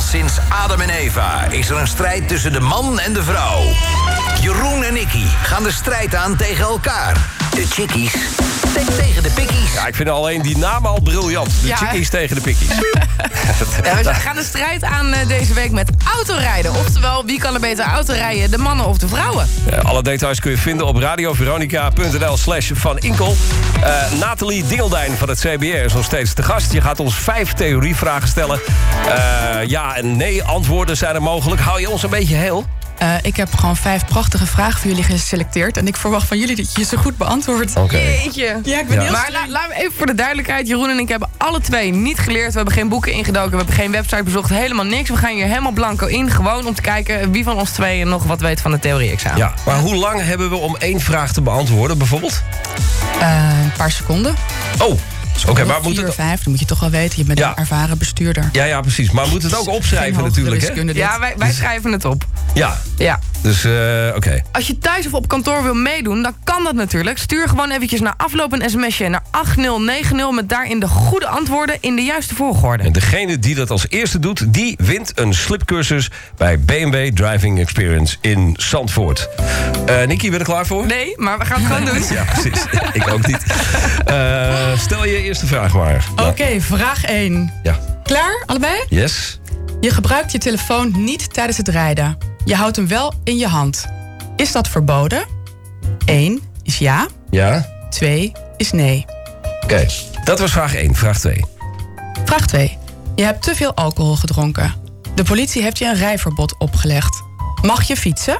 sinds Adam en Eva is er een strijd tussen de man en de vrouw. Jeroen en Nicky gaan de strijd aan tegen elkaar. De chickies tegen de pikkies. Ja, ik vind alleen die naam al briljant. De chickies tegen de pikkies. Ja, we gaan de strijd aan deze week met autorijden. Oftewel, wie kan er beter autorijden, de mannen of de vrouwen? Alle details kun je vinden op radioveronica.nl/Van Inkel. Nathalie Dingeldijn van het CBR is nog steeds te gast. Je gaat ons 5 theorievragen stellen. Ja en nee antwoorden zijn er mogelijk. Hou je ons een beetje heel? Ik heb gewoon 5 prachtige vragen voor jullie geselecteerd. En ik verwacht van jullie dat je ze goed beantwoordt. Jeetje. Ja, ik ben heel Maar laten we even voor de duidelijkheid. Jeroen en ik hebben alle 2 niet geleerd. We hebben geen boeken ingedoken. We hebben geen website bezocht. Helemaal niks. We gaan hier helemaal blanco in. Gewoon om te kijken wie van ons 2 nog wat weet van het theorie-examen. Ja, maar hoe lang hebben we om 1 vraag te beantwoorden bijvoorbeeld? Een paar seconden. Oh, oké, maar 4 of 5, dan moet je toch wel weten. Je bent een ervaren bestuurder. Ja, precies. Maar we moeten het ook opschrijven natuurlijk, hè? Ja, wij schrijven het op. Ja. Dus, oké. Als je thuis of op kantoor wil meedoen, dan kan dat natuurlijk. Stuur gewoon eventjes na afloop een sms'je naar 8090... met daarin de goede antwoorden in de juiste volgorde. En degene die dat als eerste doet, die wint een slipcursus bij BMW Driving Experience in Zandvoort. Nicky, ben je er klaar voor? Nee, maar we gaan het gewoon doen. Ja, precies. Ik ook niet. Stel je eerste vraag maar. Oké, vraag 1. Ja. Klaar, allebei? Yes. Je gebruikt je telefoon niet tijdens het rijden. Je houdt hem wel in je hand. Is dat verboden? 1 is ja. Ja. 2 is nee. Oké, dat was vraag 1. Vraag 2. Vraag 2. Je hebt te veel alcohol gedronken. De politie heeft je een rijverbod opgelegd. Mag je fietsen?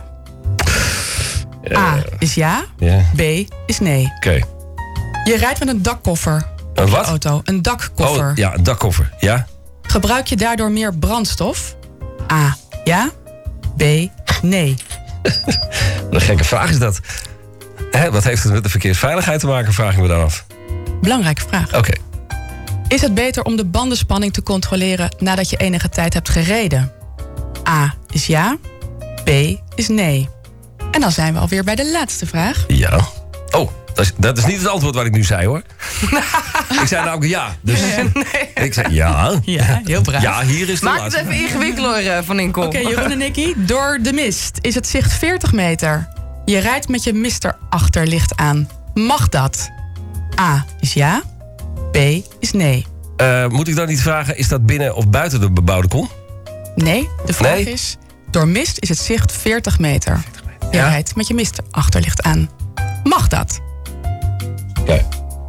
A is ja. B is nee. Oké. Je rijdt met een dakkoffer op je auto. Een dakkoffer. Oh, ja, een dakkoffer. Ja. Gebruik je daardoor meer brandstof? A, ja. B, nee. Wat een gekke vraag is dat. Wat heeft het met de verkeersveiligheid te maken, vraag ik me dan af. Belangrijke vraag. Oké. Is het beter om de bandenspanning te controleren nadat je enige tijd hebt gereden? A is ja. B is nee. En dan zijn we alweer bij de laatste vraag. Ja. Oh, dat is niet het antwoord wat ik nu zei, hoor. Ik zei namelijk ja. Dus ik zei ja. Ja, heel braaf. Ja, hier is de Maak laatste. het even ingewikkeler, Van Inkel. Oké, Jeroen en Nicky. Door de mist is het zicht 40 meter. Je rijdt met je mister achterlicht aan. Mag dat? A is ja. B is nee. Moet ik dan niet vragen, is dat binnen of buiten de bebouwde kom? Nee, de vraag is... Door mist is het zicht 40 meter. Je rijdt met je mister achterlicht aan. Mag dat? Oké.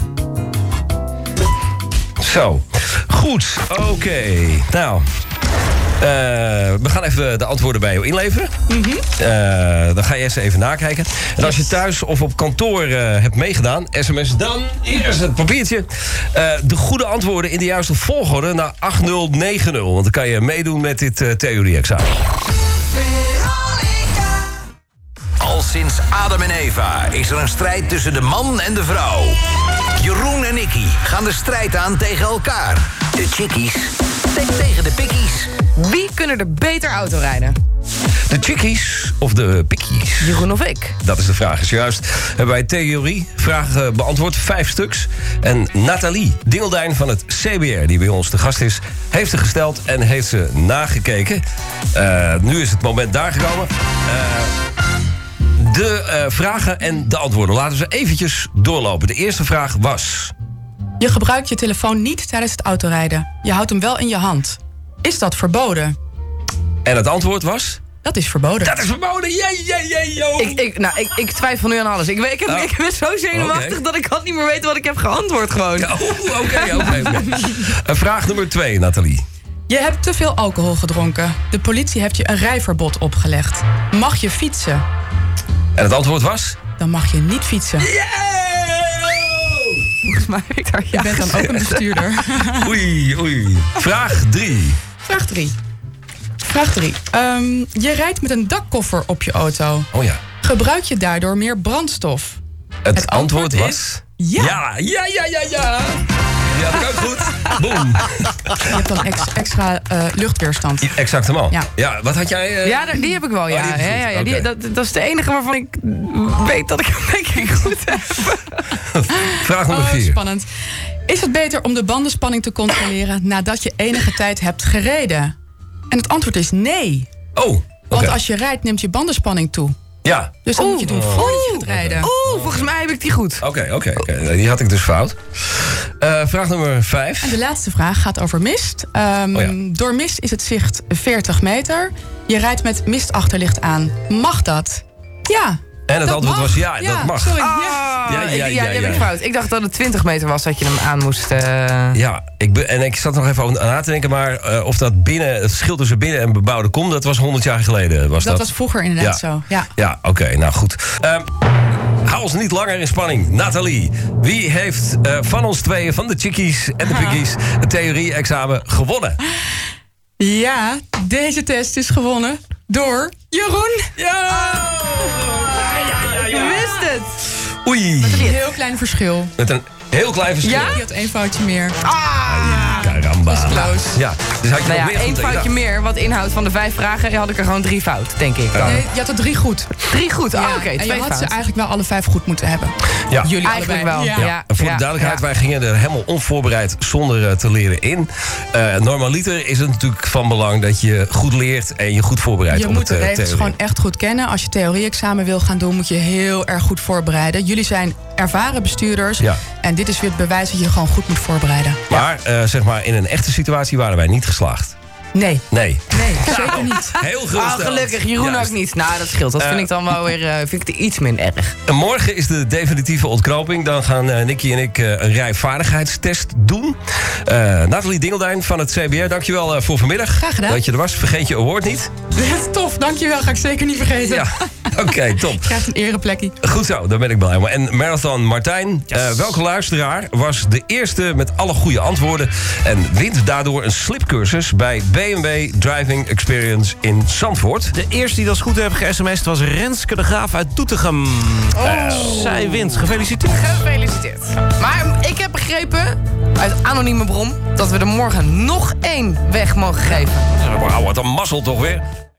Zo. Goed. Oké. Nou... we gaan even de antwoorden bij jou inleveren. Dan ga je eens even nakijken. En als je thuis of op kantoor hebt meegedaan, sms dan, hier is het papiertje, de goede antwoorden in de juiste volgorde naar 8090. Want dan kan je meedoen met dit theorie-examen. Al sinds Adam en Eva is er een strijd tussen de man en de vrouw. Jeroen en Nicky gaan de strijd aan tegen elkaar. De chickies tegen de pikkies. Wie kunnen er beter autorijden? De chickies of de pikkies? Jeroen of ik? Dat is de vraag. Juist hebben wij theorievragen beantwoord, 5 stuks. En Nathalie Dingeldijn van het CBR, die bij ons te gast is, heeft ze gesteld en heeft ze nagekeken. Nu is het moment daar gekomen. De vragen en de antwoorden. Laten we ze eventjes doorlopen. De eerste vraag was... Je gebruikt je telefoon niet tijdens het autorijden. Je houdt hem wel in je hand. Is dat verboden? En het antwoord was? Dat is verboden. Dat is verboden! Ik twijfel nu aan alles. Ik ben zo zenuwachtig dat ik al niet meer weet wat ik heb geantwoord gewoon. Ja, Oké. Vraag nummer 2, Nathalie. Je hebt te veel alcohol gedronken. De politie heeft je een rijverbod opgelegd. Mag je fietsen? En het antwoord was? Dan mag je niet fietsen. Volgens mij heb ik daar Je bent dan ook een bestuurder. Oei. Vraag 3. Vraag 3. Je rijdt met een dakkoffer op je auto. Oh ja. Gebruik je daardoor meer brandstof? Het antwoord was? Is ja. Ja. Die had ik ook goed. Boom. Je hebt dan extra luchtweerstand. Exactement. Ja. Wat had jij? Ja, die heb ik wel, ja. die heb je goed. Oké. Dat is de enige waarvan ik weet dat ik een beetje goed heb. Vraag nummer 4. Spannend. Is het beter om de bandenspanning te controleren nadat je enige tijd hebt gereden? En het antwoord is nee. Oh, oké. Want als je rijdt, neemt je bandenspanning toe. Ja. Dus dat moet je doen voordat je gaat rijden. Volgens mij heb ik die goed. Oké. Die had ik dus fout. Vraag nummer 5. En de laatste vraag gaat over mist. Door mist is het zicht 40 meter. Je rijdt met mistachterlicht aan. Mag dat? Ja. En het antwoord was ja, dat mag. Sorry. Die heb ik fout. Ik dacht dat het 20 meter was dat je hem aan moest. Ja, ik zat nog even over na te denken, maar of dat het verschil tussen binnen en bebouwde kom, dat was 100 jaar geleden. Dat was vroeger inderdaad zo. Ja, oké, nou goed. Hou ons niet langer in spanning. Nathalie, wie heeft van ons tweeën, van de chickies en de piggies, het theorie-examen gewonnen? Ja, deze test is gewonnen door Jeroen. Ja! Je wist het! Oei. Met een heel klein verschil. Met een heel klein verschil. Ja? Je had 1 foutje meer. Caramba. Dat is close. Ja, dus had je nog meer één goed foutje meer. Wat inhoud van de 5 vragen had ik er gewoon 3 fout, denk ik. Nee, je had er 3 goed. 3 goed? Ja. Oké, 2 en je had fout. ze eigenlijk wel alle 5 goed moeten hebben. Ja. Jullie Eigenlijk allebei. wel. Ja. En voor de duidelijkheid, wij gingen er helemaal onvoorbereid zonder te leren in. Normaliter is het natuurlijk van belang dat je goed leert en je goed voorbereidt Je op moet het de regels theorie. gewoon echt goed kennen. Als je theorie-examen wil gaan doen, moet je heel erg goed voorbereiden. Jullie zijn ervaren bestuurders. Ja. En dit is weer het bewijs dat je je gewoon goed moet voorbereiden. Maar zeg maar, in een echte situatie waren wij niet geslaagd. Nee, Nee. zeker niet. Heel geruststellend. Gelukkig, Jeroen Juist. ook niet. Nou, dat scheelt. Dat vind ik dan wel weer vind ik iets minder erg. En morgen is de definitieve ontknoping. Dan gaan Nicky en ik een rijvaardigheidstest doen. Nathalie Dingeldijn van het CBR, dankjewel voor vanmiddag. Graag gedaan. Dat je er was. Vergeet je award niet. Tof, dankjewel. Ga ik zeker niet vergeten. Ja, oké, top. Krijgt een ereplekje. Goed zo, daar ben ik blij mee. En Marathon Martijn, welke luisteraar was de eerste met alle goede antwoorden en wint daardoor een slipcursus bij BMW Driving Experience in Zandvoort? De eerste die dat goed heeft ge-sms'd was Renske de Graaf uit Doetinchem. Zij wint. Gefeliciteerd. Gefeliciteerd. Maar ik heb begrepen, uit anonieme bron, dat we er morgen nog 1 weg mogen geven. Wauw, wat een mazzel toch weer.